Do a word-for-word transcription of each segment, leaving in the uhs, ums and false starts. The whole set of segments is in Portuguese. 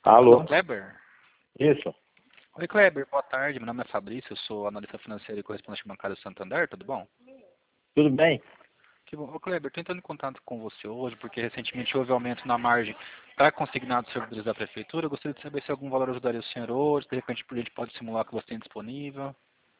Alô? Kleber? Isso. Oi, Kleber, boa tarde. Meu nome é Fabrício, eu sou analista financeiro e correspondente bancário do Santander, tudo bom? Tudo bem? Que bom. Ô, Kleber, estou entrando em contato com você hoje porque recentemente houve aumento na margem para consignados servidores da Prefeitura. Eu gostaria de saber se algum valor ajudaria o senhor hoje, de repente a gente pode simular o que você tem disponível.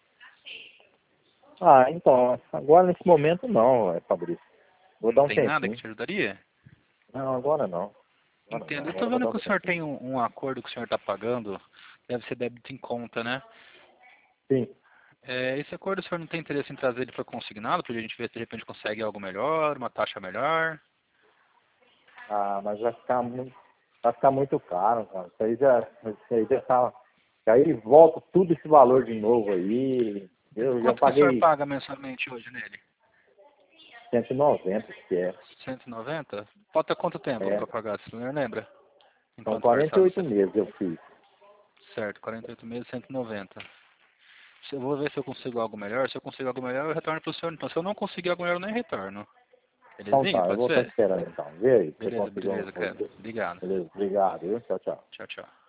Ah, então, agora nesse momento não, é, Fabrício. Vou dar Não um tem nada que tempinho. te ajudaria? Não, agora não. Agora não, Entendo. Eu agora estou eu vou vendo dar que um o senhor tempinho. tem um, um acordo que o senhor está pagando, deve ser débito em conta, né? Sim. É, esse acordo o senhor não tem interesse em trazer ele para consignado, para a gente ver se de repente consegue algo melhor, uma taxa melhor? Ah, mas vai ficar muito, vai ficar muito caro, cara. Isso aí já, isso aí já tá. Aí volta tudo esse valor de novo aí. Eu já Quanto que o senhor paguei paga mensalmente hoje nele? cento e noventa, que é. cento e noventa? Falta quanto tempo É. para pagar, se o senhor lembra? São Enquanto quarenta e parcela oito você... meses eu fiz. Certo, quarenta e oito meses, cento e noventa. Se eu vou ver se eu consigo algo melhor. Se eu consigo algo melhor, eu retorno para o senhor. Então, se eu não conseguir algo melhor, eu nem retorno. Então Belezinha? tá, eu Pode vou estar ser? esperando então. Vê aí, se você Beleza, conseguir alguma beleza, coisa. cara. Obrigado. Beleza, obrigado, viu? Tchau, tchau. Tchau, tchau.